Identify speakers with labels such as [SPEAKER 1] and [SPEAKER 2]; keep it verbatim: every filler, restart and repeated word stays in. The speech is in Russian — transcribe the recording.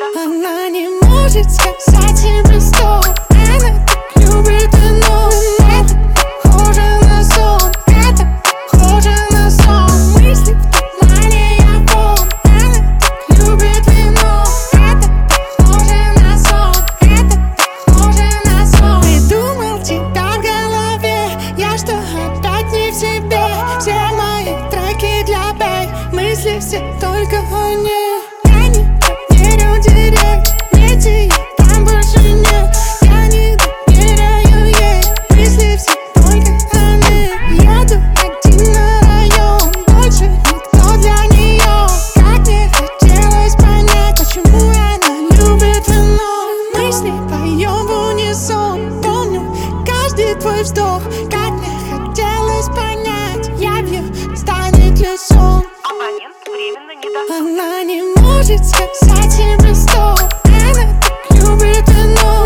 [SPEAKER 1] да. Она не может сказать себе стоп. Она так любит вино. Это похоже на сон. Это похоже на сон. Мысли в тумане, я вон. Она так любит вино. Это похоже на сон. Это похоже на сон. Придумал тебя в голове. Я что, опять не в себе? Все мои треки для бэй. Мысли все только о ней. Я не доверю директ. Дети, там больше нет. Я не доверяю ей. Мысли все только о ней. Еду один на район. Больше никто для нее. Как мне хотелось понять, почему она любит вино. Мы с ней поем в унисон. Помню каждый твой вздох. Как мне хотелось понять, явью станет ли сон.
[SPEAKER 2] Абонент временно недоступен.
[SPEAKER 1] Она не может сказать себе стоп. Она так любит вино.